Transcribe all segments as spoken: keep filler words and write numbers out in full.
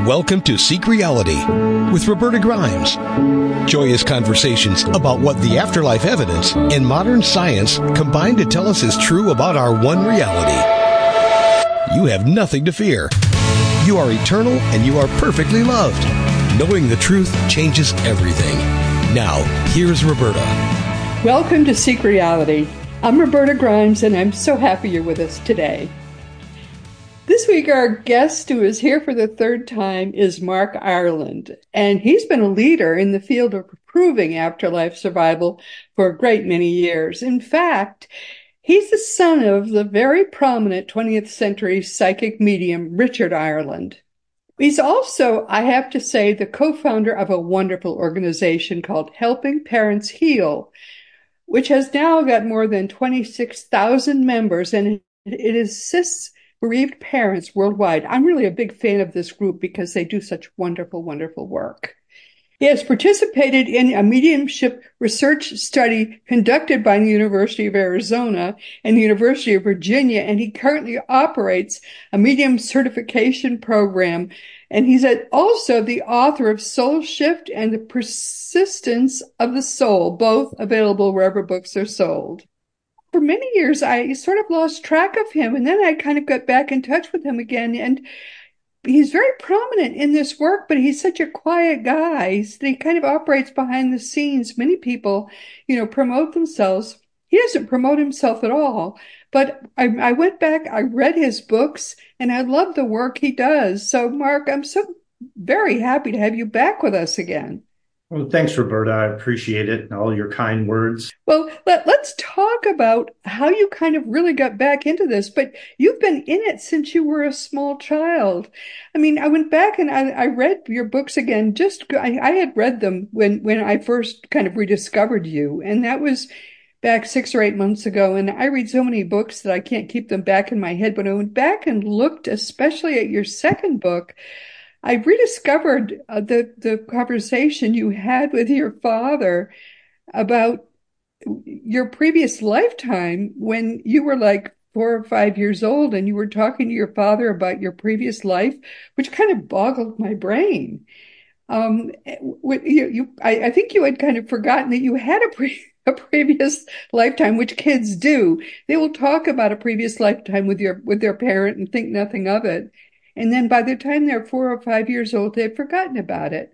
Welcome to Seek Reality with Roberta Grimes. Joyous conversations about what the afterlife evidence and modern science combine to tell us is true about our one reality. You have nothing to fear. You are eternal and you are perfectly loved. Knowing the truth changes everything. Now, here's Roberta. Welcome to Seek Reality. I'm Roberta Grimes, and I'm so happy you're with us today. This week, our guest who is here for the third time is Mark Ireland, and he's been a leader in the field of proving afterlife survival for a great many years. In fact, he's the son of the very prominent twentieth century psychic medium, Richard Ireland. He's also, I have to say, the co-founder of a wonderful organization called Helping Parents Heal, which has now got more than twenty-six thousand members, and it assists bereaved parents worldwide. I'm really a big fan of this group because they do such wonderful, wonderful work. He has participated in a mediumship research study conducted by the University of Arizona and the University of Virginia, and he currently operates a medium certification program. And he's also the author of Soul Shift and the Persistence of the Soul, both available wherever books are sold. For many years, I sort of lost track of him, and then I kind of got back in touch with him again. And he's very prominent in this work, but he's such a quiet guy. He's, he kind of operates behind the scenes. Many people, you know, promote themselves. He doesn't promote himself at all. But I, I went back, I read his books, and I love the work he does. So, Mark, I'm so very happy to have you back with us again. Well, thanks, Roberta. I appreciate it and all your kind words. Well, let, let's talk about how you kind of really got back into this, but you've been in it since you were a small child. I mean, I went back and I, I read your books again. Just I, I had read them when, when I first kind of rediscovered you, and that was back six or eight months ago. And I read so many books that I can't keep them back in my head. But I went back and looked, especially at your second book. I rediscovered uh, the, the conversation you had with your father about your previous lifetime when you were like four or five years old and you were talking to your father about your previous life, which kind of boggled my brain. Um, you, you, I, I think you had kind of forgotten that you had a, pre, a previous lifetime, which kids do. They will talk about a previous lifetime with your with their parent and think nothing of it. And then by the time they're four or five years old, they've forgotten about it.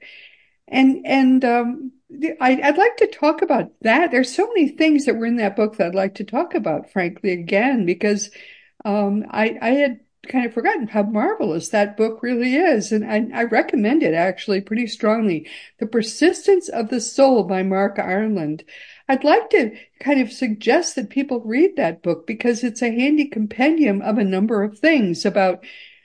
And and um, I, I'd like to talk about that. There's so many things that were in that book that I'd like to talk about, frankly, again, because um, I, I had kind of forgotten how marvelous that book really is. And I, I recommend it, actually, pretty strongly. The Persistence of the Soul by Mark Ireland. I'd like to kind of suggest that people read that book because it's a handy compendium of a number of things about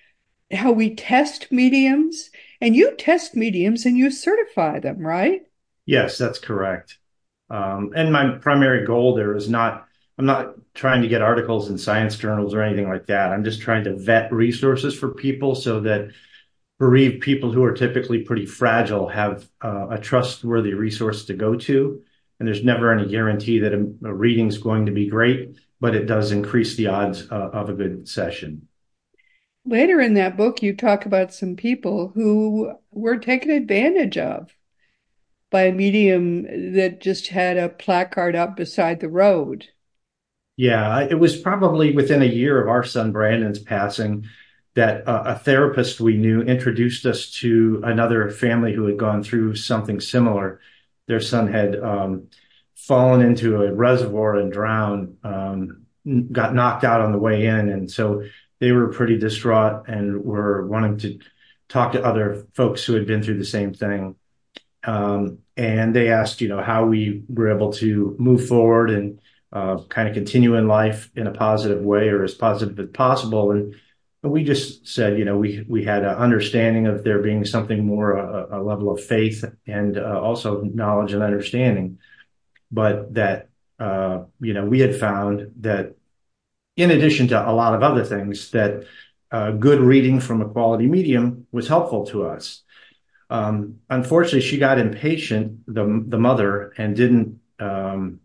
how we test mediums, and you test mediums and you certify them, right? Yes, that's correct. Um, and my primary goal there is not, I'm not trying to get articles in science journals or anything like that. I'm just trying to vet resources for people so that bereaved people who are typically pretty fragile have uh, a trustworthy resource to go to. And there's never any guarantee that a, a reading is going to be great, but it does increase the odds uh, of a good session. Later in that book, you talk about some people who were taken advantage of by a medium that just had a placard up beside the road. Yeah, it was probably within a year of our son Brandon's passing that uh, a therapist we knew introduced us to another family who had gone through something similar. Their son had um, fallen into a reservoir and drowned, um, got knocked out on the way in. And so they were pretty distraught and were wanting to talk to other folks who had been through the same thing. Um, and they asked, you know, how we were able to move forward and uh, kind of continue in life in a positive way or as positive as possible. And we just said, you know, we, we had an understanding of there being something more, a, a level of faith and uh, also knowledge and understanding, but that, uh, you know, we had found that in addition to a lot of other things, that uh, good reading from a quality medium was helpful to us. Um, unfortunately, she got impatient, the the mother, and didn't um,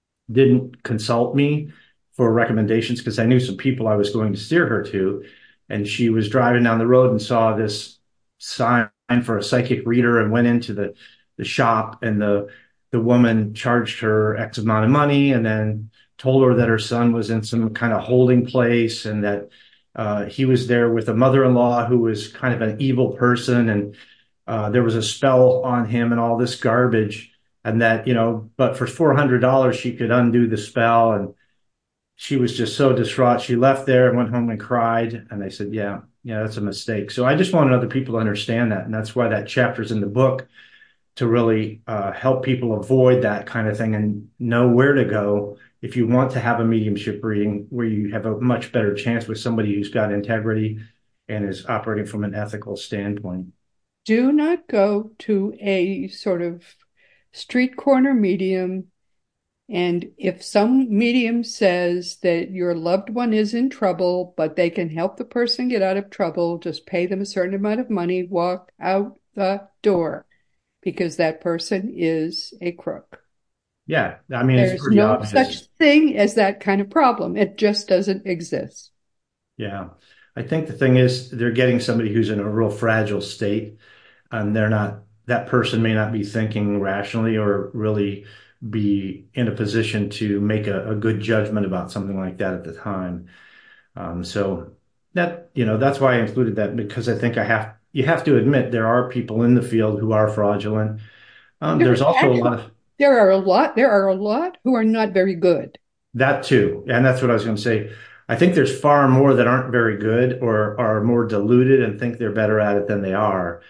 didn't consult me for recommendations because I knew some people I was going to steer her to. And she was driving down the road and saw this sign for a psychic reader and went into the, the shop, and the, the woman charged her X amount of money and then told her that her son was in some kind of holding place, and that uh, he was there with a mother-in-law who was kind of an evil person, and uh, there was a spell on him and all this garbage. And that, you know, but for four hundred dollars she could undo the spell. And she was just so distraught. She left there and went home and cried. And they said, yeah, yeah, that's a mistake. So I just wanted other people to understand that. And that's why that chapter's in the book, to really uh, help people avoid that kind of thing and know where to go if you want to have a mediumship reading where you have a much better chance with somebody who's got integrity and is operating from an ethical standpoint. Do not go to a sort of street corner medium, and if some medium says that your loved one is in trouble, but they can help the person get out of trouble, just pay them a certain amount of money, walk out the door, because that person is a crook. Yeah, I mean, it's There's pretty no obvious. such thing as that kind of problem. It just doesn't exist. Yeah. I think the thing is they're getting somebody who's in a real fragile state, and they're not, that person may not be thinking rationally or really be in a position to make a, a good judgment about something like that at the time. Um, so that, you know, that's why I included that, because I think I have, you have to admit there are people in the field who are fraudulent. Um, There there's also a actually, lot of there are a lot, there are a lot who are not very good. that too. And that's what I was going to say. I think there's far more that aren't very good or are more deluded and think they're better at it than they are,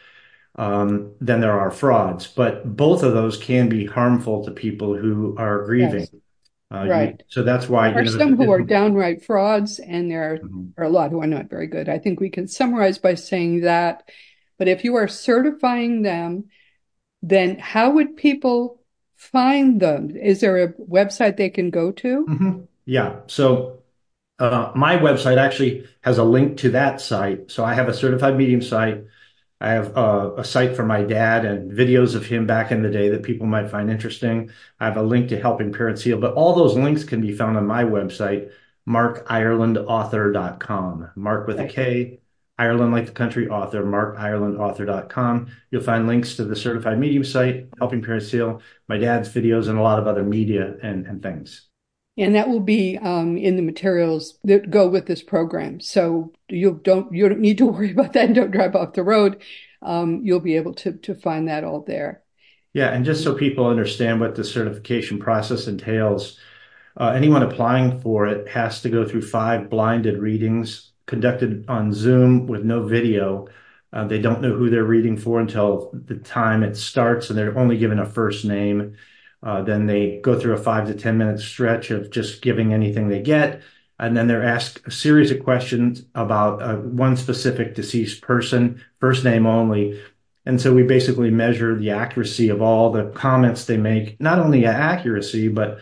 um, than there are frauds. But both of those can be harmful to people who are grieving. Yes, Uh, you, right. so that's why, There you are know, some if, who are if, downright frauds, and there are, Mhm. are a lot who are not very good. I think we can summarize by saying that. But if you are certifying them, then how would people find them? Is there a website they can go to? Mhm. Yeah. So uh, my website actually has a link to that site. So I have a certified medium site. I have uh, a site for my dad and videos of him back in the day that people might find interesting. I have a link to Helping Parents Heal, but all those links can be found on my website, mark ireland author dot com. Mark with a Right. K, Ireland like the country, author, mark ireland author dot com. You'll find links to the Certified Medium site, Helping Parents Heal, my dad's videos, and a lot of other media and, and things. And that will be um, in the materials that go with this program. So you don't you don't need to worry about that, and don't drive off the road. Um, you'll be able to to find that all there. Yeah, and just so people understand what the certification process entails, Uh, anyone applying for it has to go through five blinded readings conducted on Zoom with no video. Uh, they don't know who they're reading for until the time it starts, and they're only given a first name. Uh, then they go through a five to ten minute stretch of just giving anything they get. And then they're asked a series of questions about uh, one specific deceased person, first name only. And so we basically measure the accuracy of all the comments they make, not only accuracy, but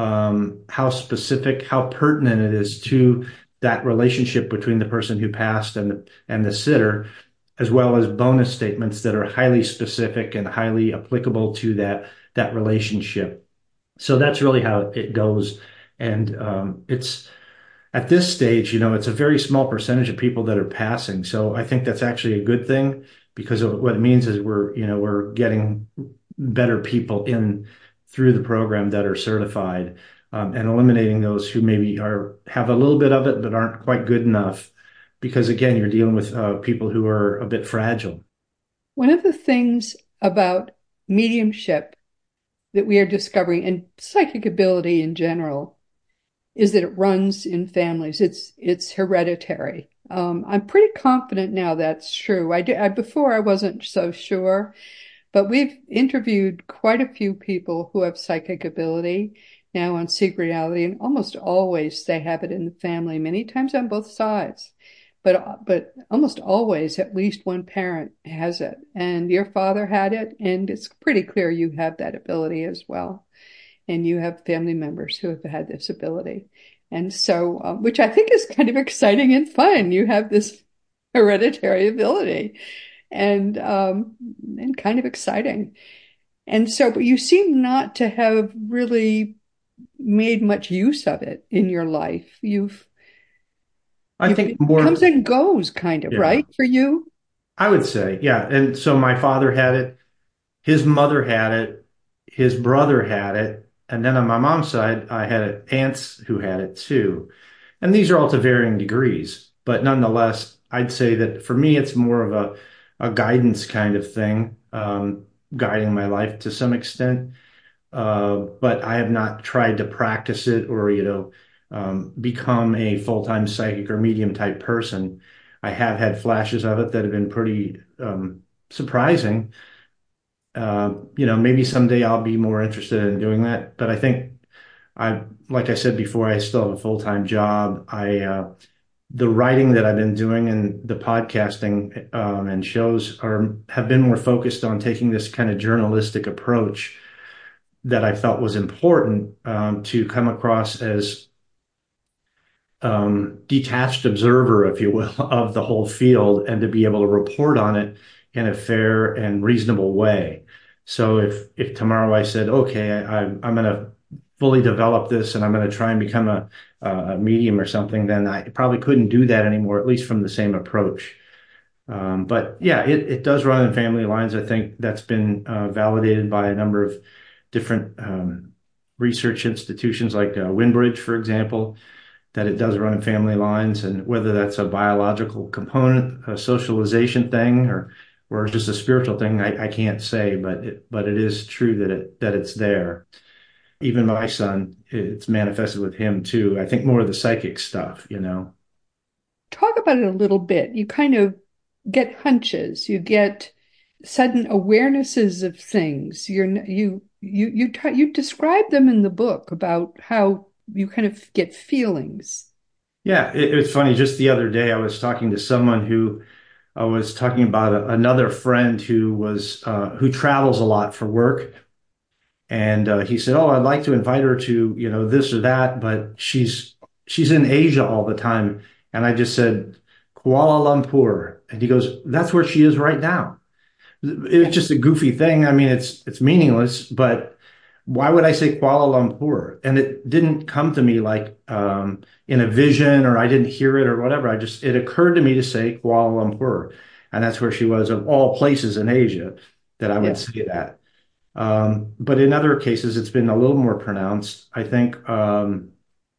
um, how specific, how pertinent it is to that relationship between the person who passed and the, and the sitter, as well as bonus statements that are highly specific and highly applicable to that that relationship. So that's really how it goes. And um, it's at this stage, you know, it's a very small percentage of people that are passing. So I think that's actually a good thing, because of what it means is we're, you know, we're getting better people in through the program that are certified, um, and eliminating those who maybe are have a little bit of it but aren't quite good enough. Because again, you're dealing with uh, people who are a bit fragile. One of the things about mediumship that we are discovering, and psychic ability in general, is that it runs in families. It's it's hereditary. Um, I'm pretty confident now that's true. I, did, I before I wasn't so sure, but we've interviewed quite a few people who have psychic ability now on Seek Reality, and almost always they have it in the family, many times on both sides. But but almost always at least one parent has it. And your father had it, and it's pretty clear you have that ability as well. And you have family members who have had this ability. And so, uh, which I think is kind of exciting and fun. You have this hereditary ability, and um, and kind of exciting. And so, but you seem not to have really made much use of it in your life. You've I you've think it comes more, and goes, kind of, yeah. right, for you? I would say, yeah. And so my father had it, his mother had it, his brother had it, and then on my mom's side, I had aunts who had it too. And these are all to varying degrees, but nonetheless, I'd say that for me, it's more of a, a guidance kind of thing, um, guiding my life to some extent. Uh, but I have not tried to practice it or, you know, um, become a full-time psychic or medium type person. I have had flashes of it that have been pretty um, surprising. Uh, you know, maybe someday I'll be more interested in doing that. But I think I, like I said before, I still have a full-time job. I, uh, the writing that I've been doing and the podcasting um, and shows are have been more focused on taking this kind of journalistic approach that I felt was important um, to come across as um, detached observer, if you will, of the whole field and to be able to report on it in a fair and reasonable way. So if if tomorrow I said, okay, I, I'm going to fully develop this and I'm going to try and become a, a medium or something, then I probably couldn't do that anymore, at least from the same approach. Um, but yeah, it, it does run in family lines. I think that's been uh, validated by a number of different um, research institutions like uh, Windbridge, for example, that it does run in family lines. And whether that's a biological component, a socialization thing, or or just a spiritual thing, I, I can't say, but it, but it is true that it that it's there. Even my son, it's manifested with him too. I think more of the psychic stuff, you know. Talk about it a little bit. You kind of get hunches, you get sudden awarenesses of things. You're you you you t you describe them in the book about how you kind of get feelings. Yeah, it, it's funny. Just the other day, I was talking to someone who I was talking about a, another friend who was uh, who travels a lot for work, and uh, he said, "Oh, I'd like to invite her to, you know, this or that, but she's she's in Asia all the time." And I just said, "Kuala Lumpur," and he goes, "That's where she is right now." It's just a goofy thing. I mean, it's it's meaningless, but why would I say Kuala Lumpur? And it didn't come to me like um, in a vision or I didn't hear it or whatever. I just, it occurred to me to say Kuala Lumpur. And that's where she was of all places in Asia that I would Yeah. say that. Um, but in other cases, it's been a little more pronounced. I think, um,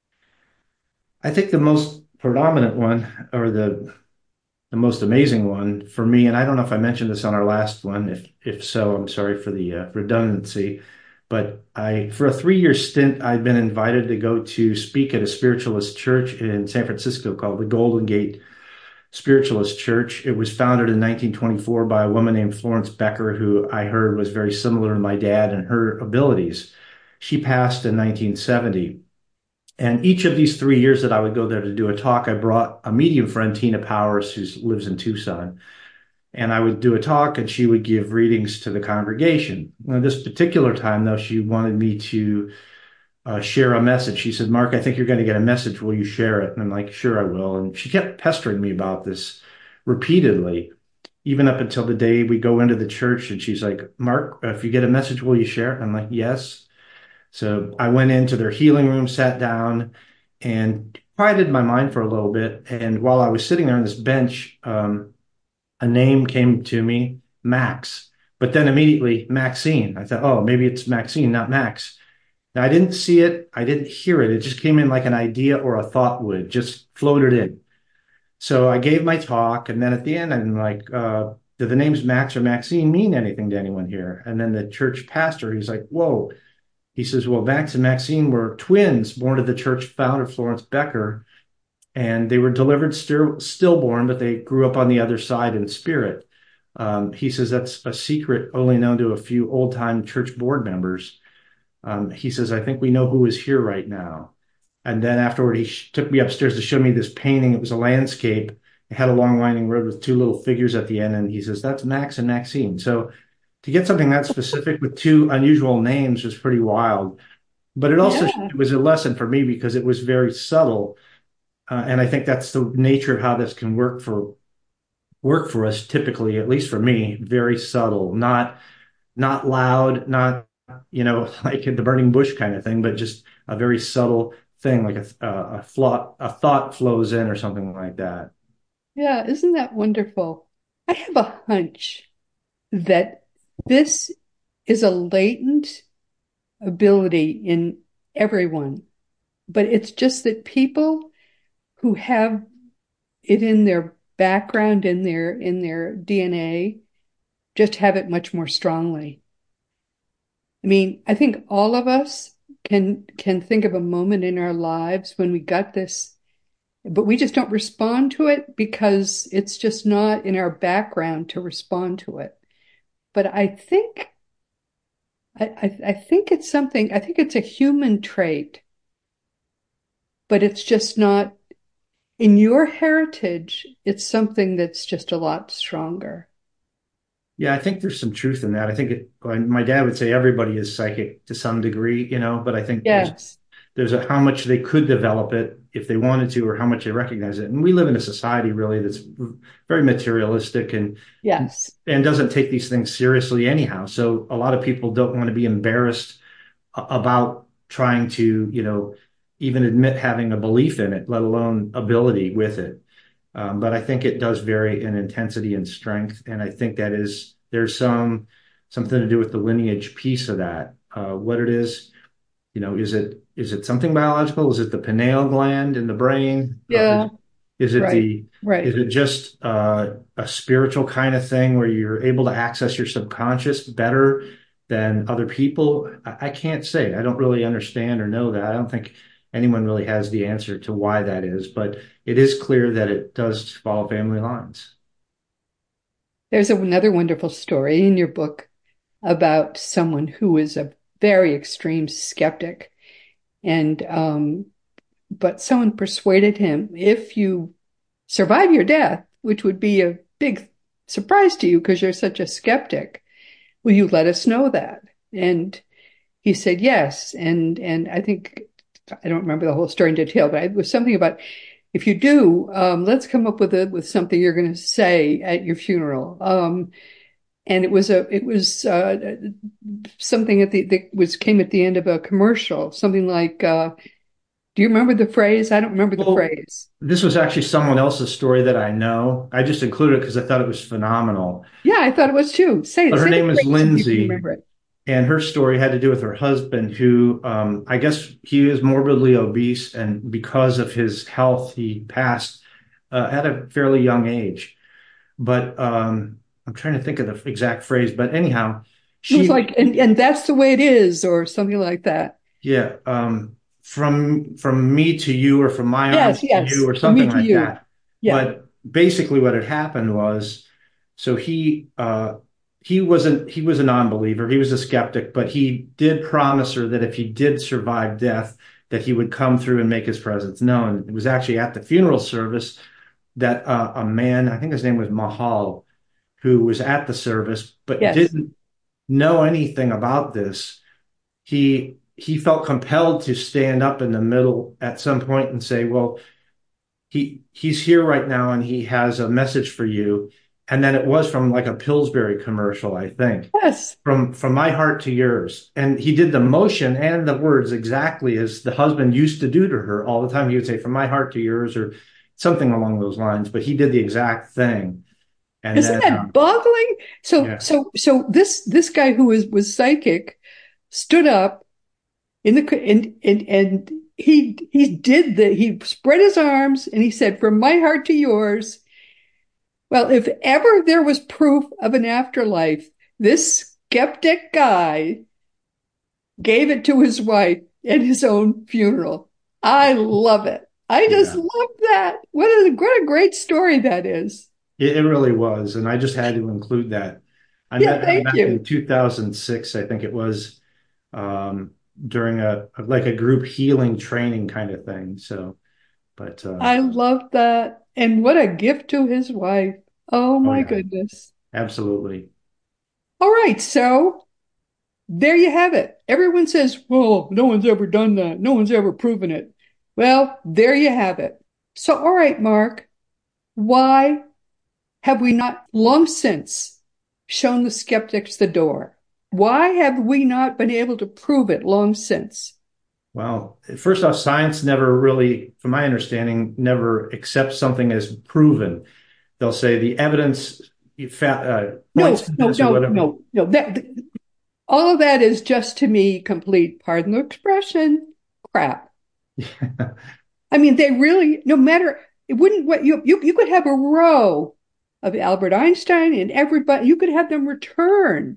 I think the most predominant one or the the most amazing one for me, and I don't know if I mentioned this on our last one. If if so, I'm sorry for the uh, redundancy. But I, for a three-year stint, I'd been invited to go to speak at a spiritualist church in San Francisco called the Golden Gate Spiritualist Church. It was founded in nineteen twenty-four by a woman named Florence Becker, who I heard was very similar to my dad and her abilities. She passed in nineteen seventy. And each of these three years that I would go there to do a talk, I brought a medium friend, Tina Powers, who lives in Tucson. And I would do a talk and she would give readings to the congregation. Now, this particular time, though, she wanted me to uh, share a message. She said, "Mark, I think you're going to get a message. Will you share it?" And I'm like, "Sure, I will." And she kept pestering me about this repeatedly, even up until the day we go into the church. And she's like, "Mark, if you get a message, will you share it?" I'm like, "Yes." So I went into their healing room, sat down, and quieted my mind for a little bit. And while I was sitting there on this bench, um, a name came to me, Max. But then immediately, Maxine. I thought, oh, maybe it's Maxine, not Max. Now, I didn't see it. I didn't hear it. It just came in like an idea or a thought would, just floated in. So I gave my talk. And then at the end, I'm like, uh, do the names Max or Maxine mean anything to anyone here? And then the church pastor, he's like, whoa. He says, well, Max and Maxine were twins born to the church founder, Florence Becker, and they were delivered still, stillborn, but they grew up on the other side in spirit. Um, he says that's a secret only known to a few old time church board members. Um, he says, I think we know who is here right now. And then afterward, he sh- took me upstairs to show me this painting. It was a landscape. It had a long winding road with two little figures at the end. And he says, that's Max and Maxine. So to get something that specific with two unusual names was pretty wild. But it also Yeah. it was a lesson for me because it was very subtle. Uh, and I think that's the nature of how this can work for work for us typically, at least for me, very subtle, not not loud, not you know like the burning bush kind of thing, but just a very subtle thing, like a a, a, a thought flows in or something like that. Yeah, isn't that wonderful? I have a hunch that this is a latent ability in everyone, but it's just that people who have it in their background, in their in their D N A, just have it much more strongly. I mean, I think all of us can can think of a moment in our lives when we got this, but we just don't respond to it because it's just not in our background to respond to it. But I think I, I, I think it's something, I think it's a human trait, but it's just not in your heritage. It's something that's just a lot stronger. Yeah, I think there's some truth in that. I think it, my dad would say everybody is psychic to some degree, you know, but I think there's Yes. there's a, how much they could develop it if they wanted to, or how much they recognize it. And we live in a society really that's very materialistic and Yes. and doesn't take these things seriously anyhow. So a lot of people don't want to be embarrassed about trying to, you know, even admit having a belief in it, let alone ability with it. Um, but I think it does vary in intensity and strength. And I think that is, there's some, something to do with the lineage piece of that. Uh, what it is, you know, is it, is it something biological? Is it the pineal gland in the brain? Yeah. Uh, is, is it Right. the, Right. is it just uh, a spiritual kind of thing where you're able to access your subconscious better than other people? I, I can't say. I don't really understand or know that. I don't think anyone really has the answer to why that is, but it is clear that it does follow family lines. There's another wonderful story in your book about someone who is a very extreme skeptic. And, um, but someone persuaded him, if you survive your death, which would be a big surprise to you because you're such a skeptic, will you let us know that? And he said yes. And, and I think, I don't remember the whole story in detail, but it was something about, if you do, um, let's come up with a, with something you're going to say at your funeral. Um, and it was a, it was, uh, something at the, that was, came at the end of a commercial, something like, uh, do you remember the phrase? I don't remember the Well, phrase. this was actually someone else's story that I know. I just included it because I thought it was phenomenal. Yeah, I thought it was too. Say it. But her Say the name is phrase if you can Lindsay, remember it. and her story had to do with her husband, who um, I guess he is morbidly obese, and because of his health, he passed uh, at a fairly young age. But um, I'm trying to think of the exact phrase. But anyhow, It was she, like, and, and that's the way it is, or something like that. yeah, um, from from me to you, or from my arms Yes, to yes. you, or From me something to like you. that. Yeah. But basically, what had happened was, so he uh, he wasn't he was a non-believer. He was a skeptic, but he did promise her that if he did survive death, that he would come through and make his presence known. It was actually at the funeral service that uh, a man, I think his name was Mahal, who was at the service but Yes. didn't know anything about this. He he felt compelled to stand up in the middle at some point and say, well, he he's here right now and he has a message for you. And then it was from like a Pillsbury commercial, I think, Yes. from from my heart to yours. And he did the motion and the words exactly as the husband used to do to her all the time. He would say, from my heart to yours, or something along those lines. But he did the exact thing. And Isn't then, that um, boggling? So, yeah, so, so this, this guy who was, was psychic stood up in the, and, and, and he, he did the, he spread his arms and he said, from my heart to yours. Well, if ever there was proof of an afterlife, this skeptic guy gave it to his wife at his own funeral. I love it. I just yeah, love that. What a, what a great story that is. it, it really was. And I just had to include that. I Yeah, met him thank back in you. two thousand six, I think it was, um, during a like a group healing training kind of thing. So, but uh, I love that. And what a gift to his wife. Oh oh my yeah, goodness. absolutely. All right. So there you have it. Everyone says, well, no one's ever done that. No one's ever proven it. Well, there you have it. So, all right, Mark, why have we not long since shown the skeptics the door? Why have we not been able to prove it long since? Well, first off, science never really, from my understanding, never accepts something as proven. They'll say the evidence, fat, uh, No, no, coincidence or no, whatever. no, no. That all of that is just to me complete, pardon the expression, crap. I mean, they really, no matter, it wouldn't, what you, you, you could have a row of Albert Einstein and everybody, you could have them return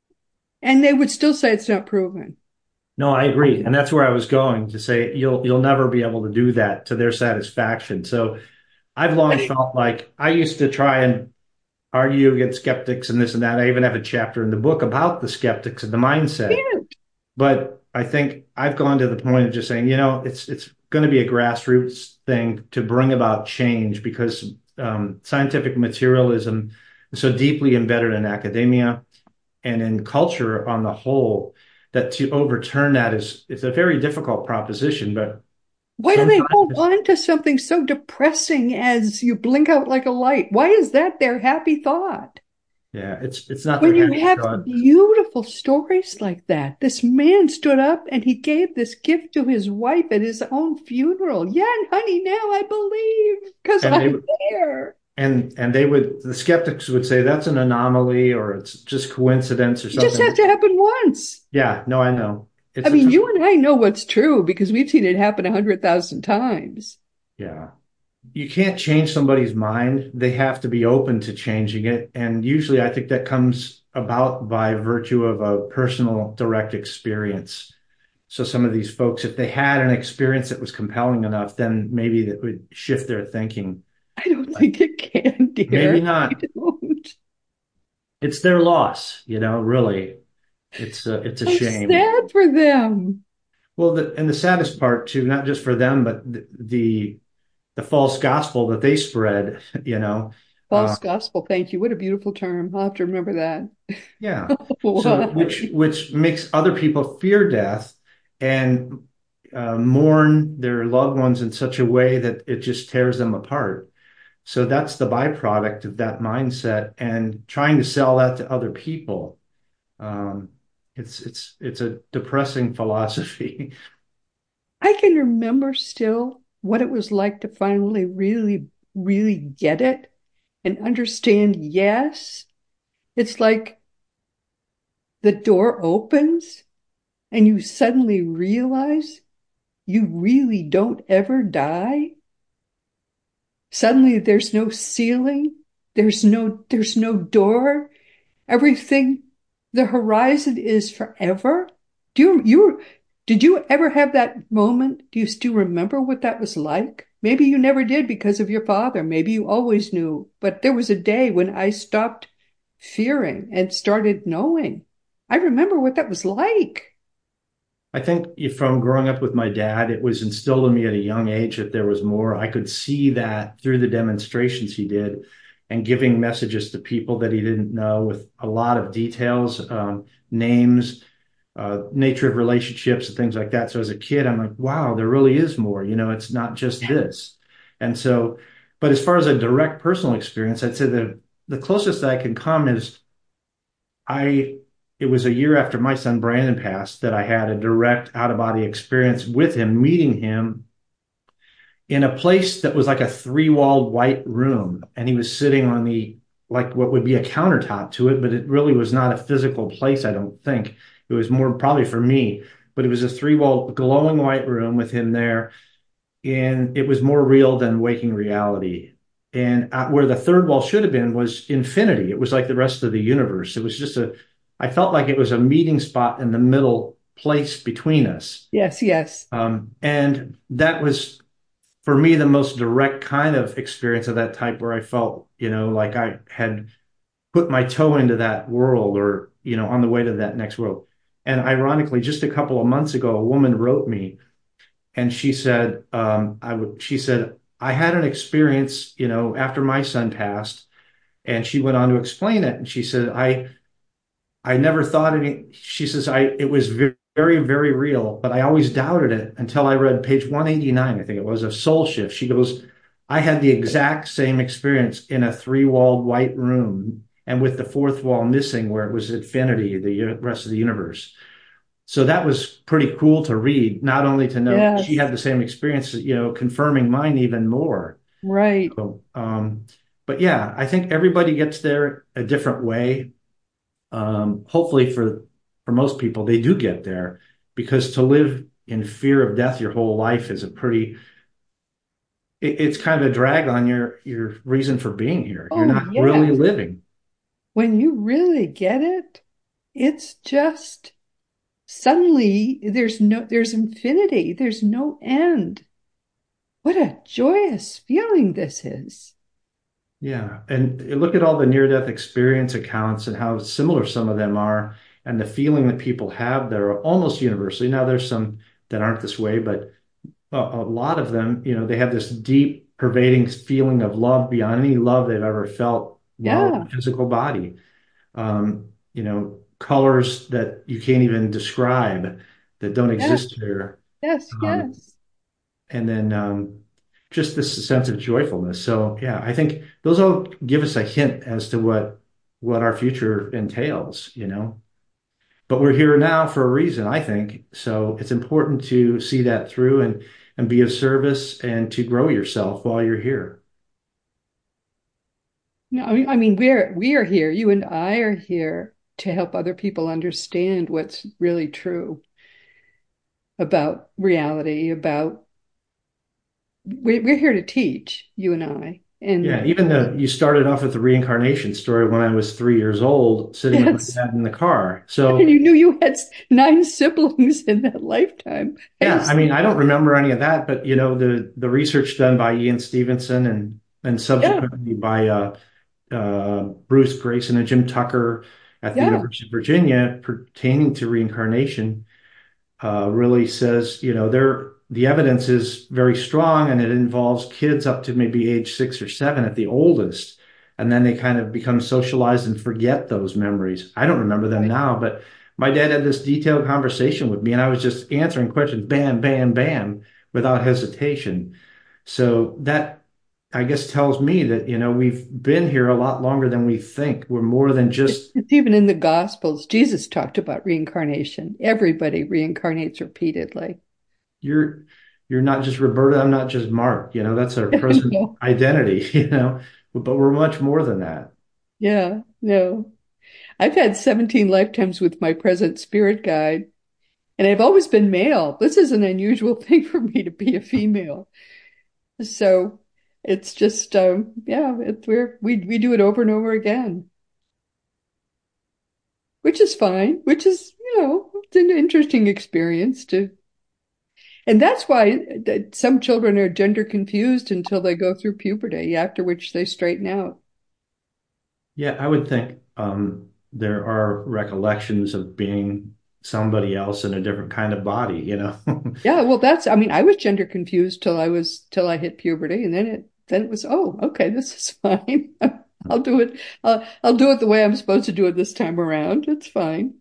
and they would still say it's not proven. No, I agree. And that's where I was going to say you'll you'll never be able to do that to their satisfaction. So I've long felt like I used to try and argue against skeptics and this and that. I even have a chapter in the book about the skeptics and the mindset. Yeah. But I think I've gone to the point of just saying, you know, it's it's going to be a grassroots thing to bring about change because um, scientific materialism is so deeply embedded in academia and in culture on the whole that to overturn that is it's a very difficult proposition. But Why do they hold sometimes, on to something so depressing as you blink out like a light? Why is that their happy thought? yeah, it's it's not their When you happy have thought. beautiful stories like that, this man stood up and he gave this gift to his wife at his own funeral. Yeah, and honey, now I believe because And they I'm there. and and they would the skeptics would say that's an anomaly or it's just coincidence or It just has something. to happen once. Yeah, no, I know. I It's a mean, tough, you and I know what's true because we've seen it happen a hundred thousand times. yeah. You can't change somebody's mind. They have to be open to changing it. And usually I think that comes about by virtue of a personal direct experience. So some of these folks, if they had an experience that was compelling enough, then maybe that would shift their thinking. I don't think it can, Maybe dear. I not. don't. It's their loss, you know, really. It's a, it's a I'm shame. sad for them. Well, the, and the saddest part too, not just for them, but the, the, the false gospel that they spread, you know, uh, False gospel. Thank you. What a beautiful term. I'll have to remember that. yeah. So which, Why? which makes other people fear death and uh, mourn their loved ones in such a way that it just tears them apart. So that's the byproduct of that mindset and trying to sell that to other people. Um, it's it's it's a depressing philosophy. I can remember still what it was like to finally really, really get it and understand. Yes, it's like the door opens and you suddenly realize you really don't ever die. Suddenly there's no ceiling, there's no there's no door. Everything, the horizon is forever. Do you you did you ever have that moment? Do you still remember what that was like? Maybe you never did because of your father. Maybe you always knew. But there was a day when I stopped fearing and started knowing. I remember what that was like. I think from growing up with my dad, it was instilled in me at a young age that there was more. I could see that through the demonstrations he did and giving messages to people that he didn't know with a lot of details, um, names, uh, nature of relationships and things like that. So as a kid, I'm like, wow, there really is more. You know, it's not just this. And so, but as far as a direct personal experience, I'd say the the closest I can come is I it was a year after my son Brandon passed that I had a direct out of body experience with him, meeting him in a place that was like a three walled white room. And he was sitting on the, like what would be a countertop to it, but it really was not a physical place, I don't think. It was more probably for me, but it was a three walled glowing white room with him there. And it was more real than waking reality. And uh, where the third wall should have been was infinity. It was like the rest of the universe. It was just a, I felt like it was a meeting spot in the middle place between us. Yes, yes. Um, and that was, for me, the most direct kind of experience of that type where I felt, you know, like I had put my toe into that world or, you know, on the way to that next world. And ironically, just a couple of months ago, a woman wrote me and she said, um, I would, she said, I had an experience, you know, after my son passed, and she went on to explain it. And she said, I, I never thought any, she says, I, it was very, very, very real, but I always doubted it until I read page one eighty-nine, I think it was, of Soul Shift. She goes, I had the exact same experience in a three walled white room and with the fourth wall missing where it was infinity, the rest of the universe. So that was pretty cool to read, not only to know she Yes, had the same experience, you know, confirming mine even more. right. So, um, but yeah, I think everybody gets there a different way. Um, hopefully for for most people, they do get there because to live in fear of death your whole life is a pretty it, it's kind of a drag on your your reason for being here. You're Oh, not really yes. living. When you really get it, it's just suddenly there's no, there's infinity, there's no end. What a joyous feeling this is. Yeah, and look at all the near-death experience accounts and how similar some of them are, and the feeling that people have there are almost universally. Now, there's some that aren't this way, but a, a lot of them, you know, they have this deep, pervading feeling of love beyond any love they've ever felt while in Yeah, a physical body. Um, you know, colors that you can't even describe that don't yes, exist here. yes, Um, yes. and then um, just this sense of joyfulness. So yeah, I think those all give us a hint as to what what our future entails, you know. But we're here now for a reason, I think. So it's important to see that through and and be of service and to grow yourself while you're here. No, I mean, I mean, we're we are here. You and I are here to help other people understand what's really true about reality, about we, we're here to teach, you and I. Yeah, And even though you started off with the reincarnation story when I was three years old, sitting with my yes, dad in the car. and So you knew you had nine siblings in that lifetime. I yeah, I just, mean, I don't remember any of that, but you know, the the research done by Ian Stevenson and and yeah, subsequently by uh, uh, Bruce Grayson and Jim Tucker at the yeah, University of Virginia pertaining to reincarnation uh, really says, you know, there the evidence is very strong and it involves kids up to maybe age six or seven at the oldest. And then they kind of become socialized and forget those memories. I don't remember them right. now, but my dad had this detailed conversation with me and I was just answering questions, bam, bam, bam, without hesitation. So that I guess tells me that, you know, we've been here a lot longer than we think. We're more than It's, just it's even in the Gospels. Jesus talked about reincarnation. Everybody reincarnates repeatedly. you're you're not just Roberta, I'm not just Mark. You know, that's our present No, identity, you know, but we're much more than that. yeah, no. I've had seventeen lifetimes with my present spirit guide, and I've always been male. This is an unusual thing for me to be a female. So it's just, um, yeah, it, we're, we, we do it over and over again, which is fine, which is, you know, it's an interesting experience to, and that's why that some children are gender confused until they go through puberty, after which they straighten out. Yeah, I would think um, there are recollections of being somebody else in a different kind of body, you know. Yeah, well, that's, I mean, I was gender confused till I was, till I hit puberty, and then it, then it was, oh, okay, this is fine. I'll do it. I'll, I'll do it the way I'm supposed to do it this time around. It's fine.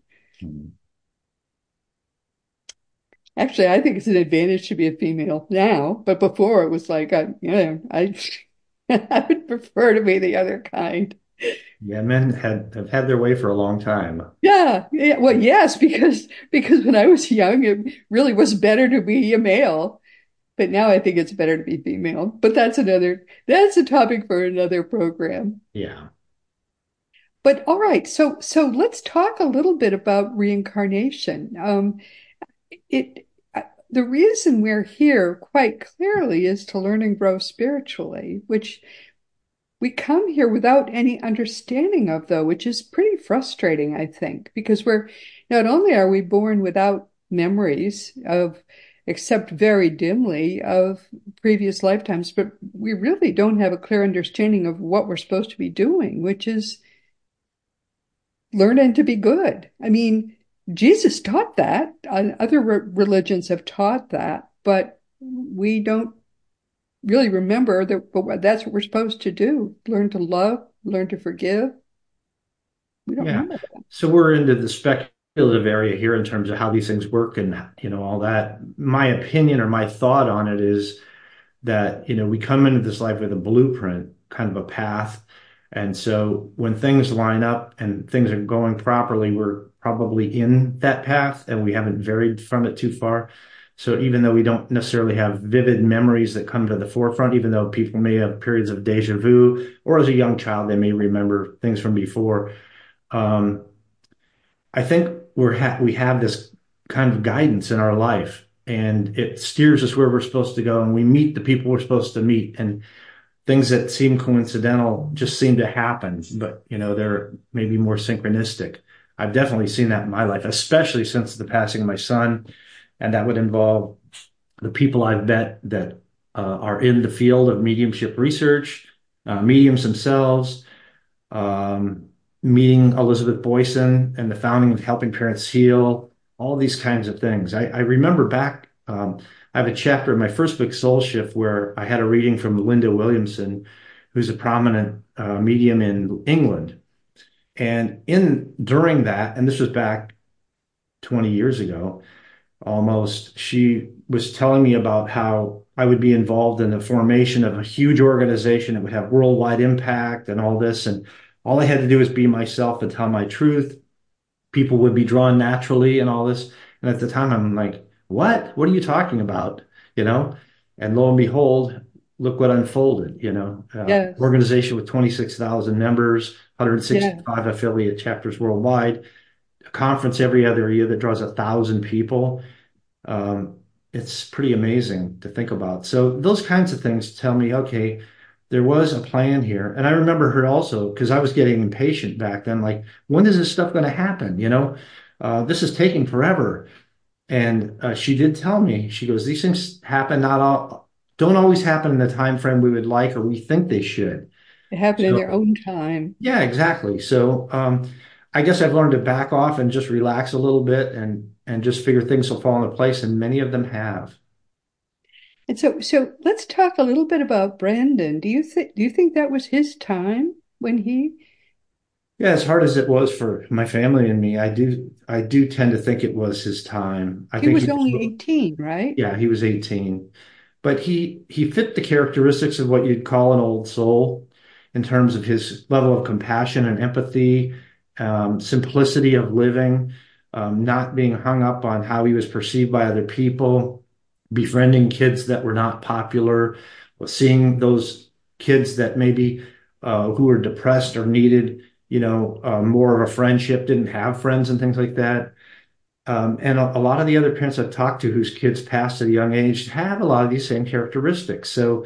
Actually, I think it's an advantage to be a female now, but before it was like, I, yeah, I, I would prefer to be the other kind. Yeah, men had have had their way for a long time. Yeah, yeah. Well, yes, because because when I was young, it really was better to be a male. But now I think it's better to be female. But that's another, that's a topic for another program. Yeah. But all right, so so let's talk a little bit about reincarnation. Um, it uh, the reason we're here quite clearly is to learn and grow spiritually, which we come here without any understanding of, though, which is pretty frustrating, I think, because we're not only are we born without memories of, except very dimly, of previous lifetimes, but we really don't have a clear understanding of what we're supposed to be doing, which is learning to be good. I mean, Jesus taught that. Other re religions have taught that, but we don't really remember that but that's what we're supposed to do. Learn to love, learn to forgive. We don't Yeah. remember that. So we're into the speculative area here in terms of how these things work and, you know, all that. My opinion or my thought on it is that, you know, we come into this life with a blueprint, kind of a path. And so when things line up and things are going properly, we're probably in that path and we haven't varied from it too far. So even though we don't necessarily have vivid memories that come to the forefront, even though people may have periods of deja vu, or as a young child, they may remember things from before. Um, I think we're ha we have this kind of guidance in our life, and it steers us where we're supposed to go, and we meet the people we're supposed to meet, and things that seem coincidental just seem to happen, but you know, they're maybe more synchronistic. I've definitely seen that in my life, especially since the passing of my son, and that would involve the people I've met that uh, are in the field of mediumship research, uh, mediums themselves, um, meeting Elizabeth Boyson and the founding of Helping Parents Heal, all these kinds of things. I, I remember back, um, I have a chapter in my first book, Soul Shift, where I had a reading from Linda Williamson, who's a prominent uh, medium in England. And in during that, and this was back twenty years ago, almost, she was telling me about how I would be involved in the formation of a huge organization that would have worldwide impact and all this. And all I had to do was be myself and tell my truth. People would be drawn naturally and all this. And at the time, I'm like, what? What are you talking about? You know? And lo and behold, look what unfolded, you know? Uh, Yes. Organization with twenty-six thousand members, one hundred sixty-five Yeah. affiliate chapters worldwide, a conference every other year that draws a thousand people. Um, it's pretty amazing to think about. So those kinds of things tell me, okay, there was a plan here. And I remember her also, because I was getting impatient back then, like, when is this stuff going to happen? You know, uh, this is taking forever. And uh, she did tell me, she goes, these things happen, not all, don't always happen in the time frame we would like or we think they should. It happened in their So, own time. yeah, exactly. So um, I guess I've learned to back off and just relax a little bit and and just figure things will fall into place, and many of them have. And so, so let's talk a little bit about Brandon. Do you think do you think that was his time when he Yeah, as hard as it was for my family and me, I do I do tend to think it was his time. I he think was he only was, eighteen, right? yeah, he was eighteen, but he he fit the characteristics of what you'd call an old soul in terms of his level of compassion and empathy, um, simplicity of living, um, not being hung up on how he was perceived by other people, befriending kids that were not popular, seeing those kids that maybe uh, who were depressed or needed, you know, uh, more of a friendship, didn't have friends and things like that. Um, and a, a lot of the other parents I've talked to whose kids passed at a young age have a lot of these same characteristics. So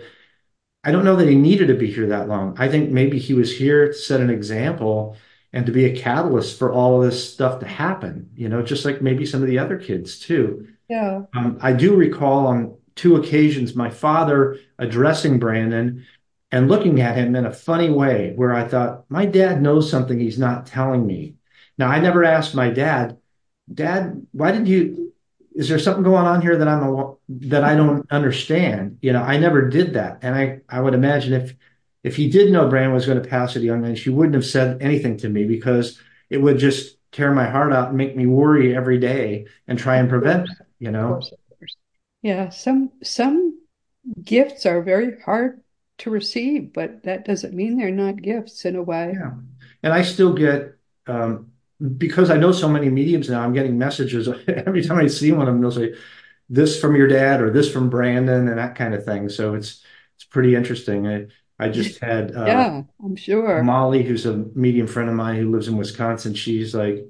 I don't know that he needed to be here that long. I think maybe he was here to set an example and to be a catalyst for all of this stuff to happen, you know, just like maybe some of the other kids too. Yeah. Um, I do recall on two occasions my father addressing Brandon and looking at him in a funny way where I thought, my dad knows something he's not telling me. Now, I never asked my dad, Dad, why did you, is there something going on here that I'm a, that I don't understand? You know, I never did that. And I, I would imagine if, if he did know Brandon was going to pass at a young age, he wouldn't have said anything to me because it would just tear my heart out and make me worry every day and try and Of prevent course, it, you of know? course, of course. Yeah, some some gifts are very hard to receive, but that doesn't mean they're not gifts in a way. Yeah. And I still get, um, because I know so many mediums now, I'm getting messages every time I see one of them, they'll say, this from your dad or this from Brandon and that kind of thing. So it's, it's pretty interesting. I, I just had, uh, Yeah, I'm sure. Molly, who's a medium friend of mine who lives in Wisconsin. She's like,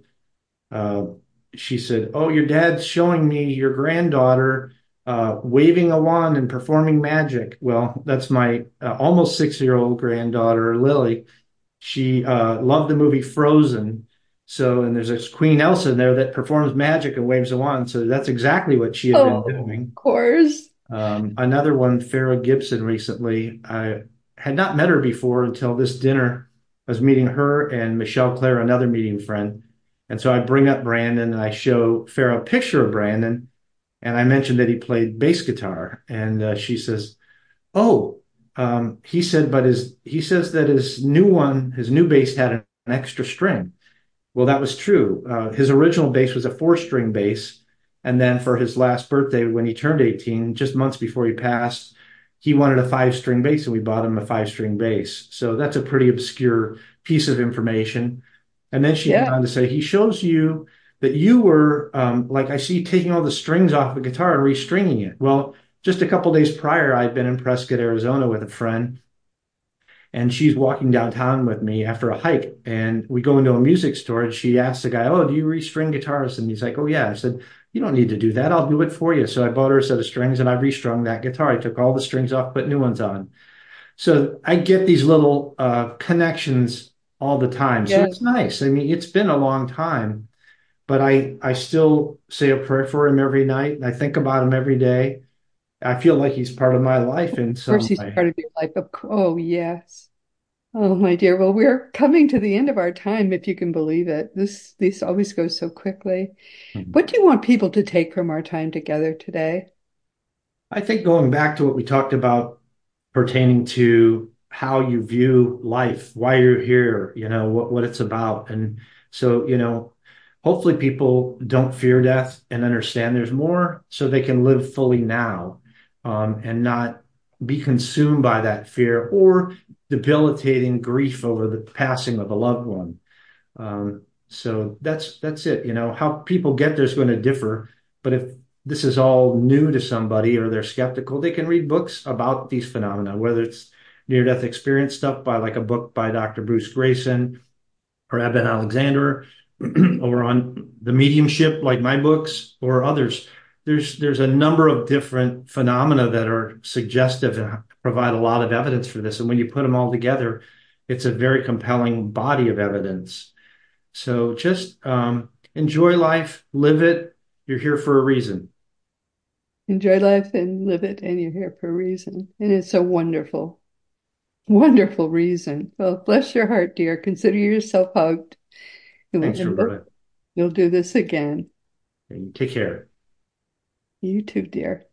uh, she said, "Oh, your dad's showing me your granddaughter uh, waving a wand and performing magic." Well, that's my uh, almost six-year-old granddaughter, Lily. She uh, loved the movie Frozen. So, and there's this Queen Elsa in there that performs magic and waves a wand. So that's exactly what she had been Oh, of doing. course. Um, another one, Farrah Gibson, recently. I had not met her before until this dinner. I was meeting her and Michelle Claire, another meeting friend. And so I bring up Brandon and I show Farrah a picture of Brandon. And I mentioned that he played bass guitar. And uh, she says, "Oh, um, he said, but his, he says that his new one, his new bass had an extra string." Well, that was true. Uh, his original bass was a four string bass. And then for his last birthday, when he turned eighteen, just months before he passed, he wanted a five string bass and we bought him a five string bass. So that's a pretty obscure piece of information. And then she went Yeah. on to say, he shows you that you were, um, like I see, taking all the strings off a guitar and restringing it. Well, just a couple days prior, I'd been in Prescott, Arizona with a friend, and she's walking downtown with me after a hike. And we go into a music store, and she asks the guy, "Oh, do you restring guitars?" And he's like, "Oh, yeah." I said, "You don't need to do that. I'll do it for you." So I bought her a set of strings, and I restrung that guitar. I took all the strings off, put new ones on. So I get these little uh, connections all the time. So Yeah. it's nice. I mean, it's been a long time, but I I still say a prayer for him every night. I think about him every day. I feel like he's part of my life in Of course, some he's way. part of your life. Of co- Oh, yes. Oh, my dear. Well, we're coming to the end of our time, if you can believe it. This this always goes so quickly. Mhm. What do you want people to take from our time together today? I think going back to what we talked about pertaining to how you view life, why you're here, you know, what, what it's about. And so, you know, hopefully people don't fear death and understand there's more so they can live fully now, um, and not be consumed by that fear or debilitating grief over the passing of a loved one. Um, so that's that's it. You know, how people get there is going to differ, but if this is all new to somebody or they're skeptical, they can read books about these phenomena, whether it's near-death experience stuff by like a book by Doctor Bruce Grayson or Eben Alexander, or on the mediumship, like my books or others. There's there's a number of different phenomena that are suggestive and provide a lot of evidence for this. And when you put them all together, it's a very compelling body of evidence. So just um, enjoy life, live it. You're here for a reason. Enjoy life and live it, and you're here for a reason. And it's a wonderful, wonderful reason. Well, bless your heart, dear. Consider yourself hugged. And we'll, Thanks, and we'll, Roberta. we'll do this again. And take care. You too, dear.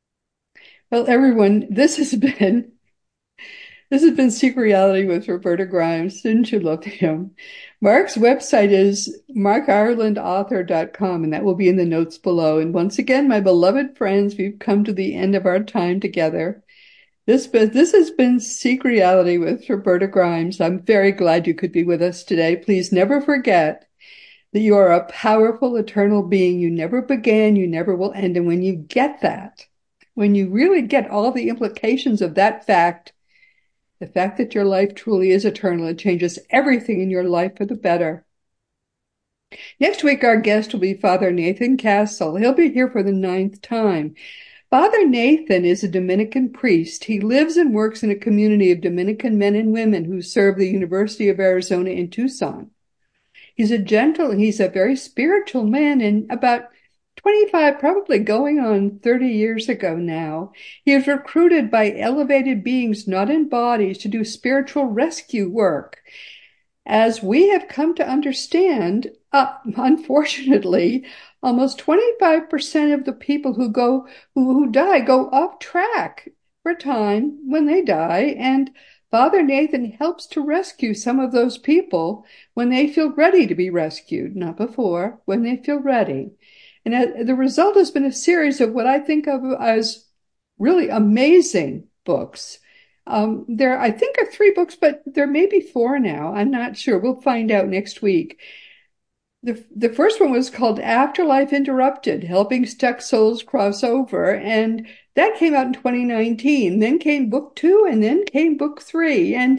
Well, everyone, this has been this has been Seek Reality with Roberta Grimes. Didn't you love him? Mark's website is mark ireland author dot com, and that will be in the notes below. And once again, my beloved friends, we've come to the end of our time together. This, this has been Seek Reality with Roberta Grimes. I'm very glad you could be with us today. Please never forget that you are a powerful, eternal being. You never began, you never will end. And when you get that, when you really get all the implications of that fact, the fact that your life truly is eternal, it changes everything in your life for the better. Next week, our guest will be Father Nathan Castle. He'll be here for the ninth time. Father Nathan is a Dominican priest. He lives and works in a community of Dominican men and women who serve the University of Arizona in Tucson. He's a gentle, he's a very spiritual man, and about twenty-five, probably going on thirty years ago now, he was recruited by elevated beings not in bodies to do spiritual rescue work. As we have come to understand, uh, unfortunately, almost twenty-five percent of the people who go who, who die go off track for a time when they die, and Father Nathan helps to rescue some of those people when they feel ready to be rescued, not before, when they feel ready. And uh, the result has been a series of what I think of as really amazing books. Um, there, I think, are three books, but there may be four now. I'm not sure. We'll find out next week. The, the first one was called Afterlife Interrupted, Helping Stuck Souls Cross Over. And that came out in twenty nineteen. Then came book two, and then came book three. And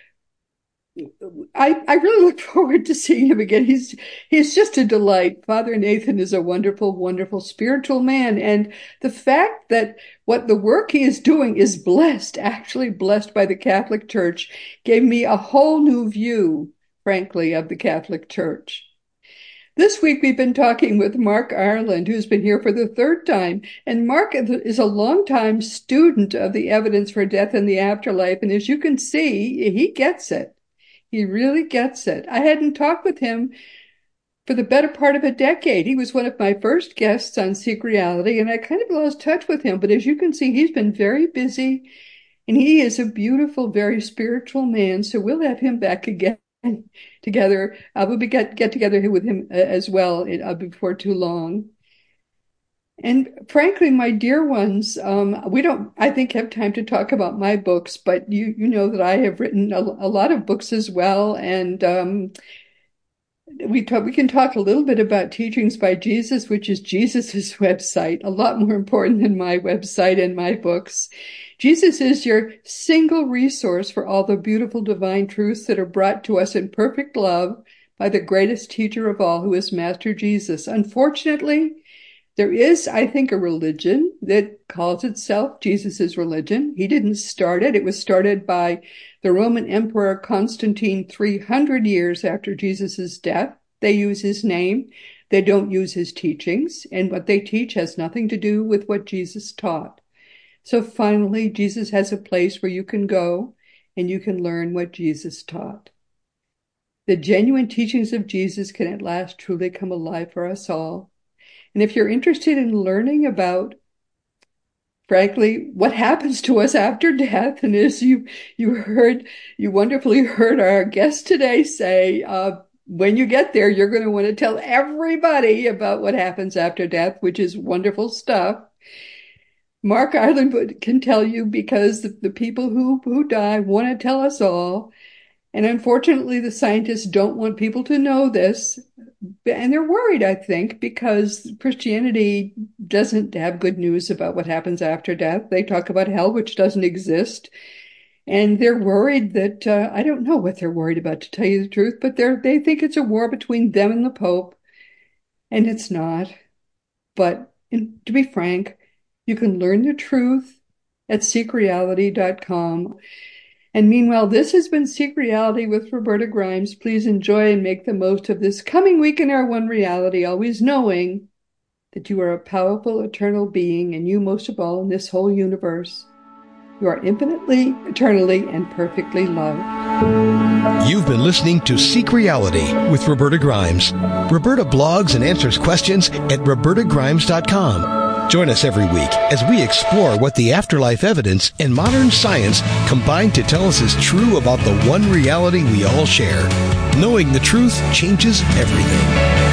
I, I really look forward to seeing him again. He's he's just a delight. Father Nathan is a wonderful, wonderful spiritual man. And the fact that what the work he is doing is blessed, actually blessed by the Catholic Church, gave me a whole new view, frankly, of the Catholic Church. This week we've been talking with Mark Ireland, who's been here for the third time. And Mark is a longtime student of the evidence for death and the afterlife. And as you can see, he gets it. He really gets it. I hadn't talked with him for the better part of a decade. He was one of my first guests on Seek Reality, and I kind of lost touch with him. But as you can see, he's been very busy, and he is a beautiful, very spiritual man. So we'll have him back again together. I will be get, get together with him as well uh, before too long. And frankly, my dear ones, um, we don't, I think, have time to talk about my books, but you, you know that I have written a, a lot of books as well. And um, we talk, we can talk a little bit about Teachings by Jesus, which is Jesus's website, a lot more important than my website and my books. Jesus is your single resource for all the beautiful divine truths that are brought to us in perfect love by the greatest teacher of all, who is Master Jesus. Unfortunately, there is, I think, a religion that calls itself Jesus's religion. He didn't start it. It was started by the Roman Emperor Constantine three hundred years after Jesus's death. They use his name. They don't use his teachings. And what they teach has nothing to do with what Jesus taught. So finally, Jesus has a place where you can go and you can learn what Jesus taught. The genuine teachings of Jesus can at last truly come alive for us all. And if you're interested in learning about, frankly, what happens to us after death, and as you you heard, you wonderfully heard our guest today say, uh, when you get there, you're going to want to tell everybody about what happens after death, which is wonderful stuff. Mark Ireland can tell you, because the, the people who, who die want to tell us all. And unfortunately, the scientists don't want people to know this. And they're worried, I think, because Christianity doesn't have good news about what happens after death. They talk about hell, which doesn't exist. And they're worried that, uh, I don't know what they're worried about, to tell you the truth, but they're, they think it's a war between them and the Pope. And it's not. But in, to be frank, you can learn the truth at seek reality dot com. And meanwhile, this has been Seek Reality with Roberta Grimes. Please enjoy and make the most of this coming week in our One Reality, always knowing that you are a powerful, eternal being, and you most of all in this whole universe. You are infinitely, eternally, and perfectly loved. You've been listening to Seek Reality with Roberta Grimes. Roberta blogs and answers questions at roberta grimes dot com. Join us every week as we explore what the afterlife evidence and modern science combine to tell us is true about the one reality we all share. Knowing the truth changes everything.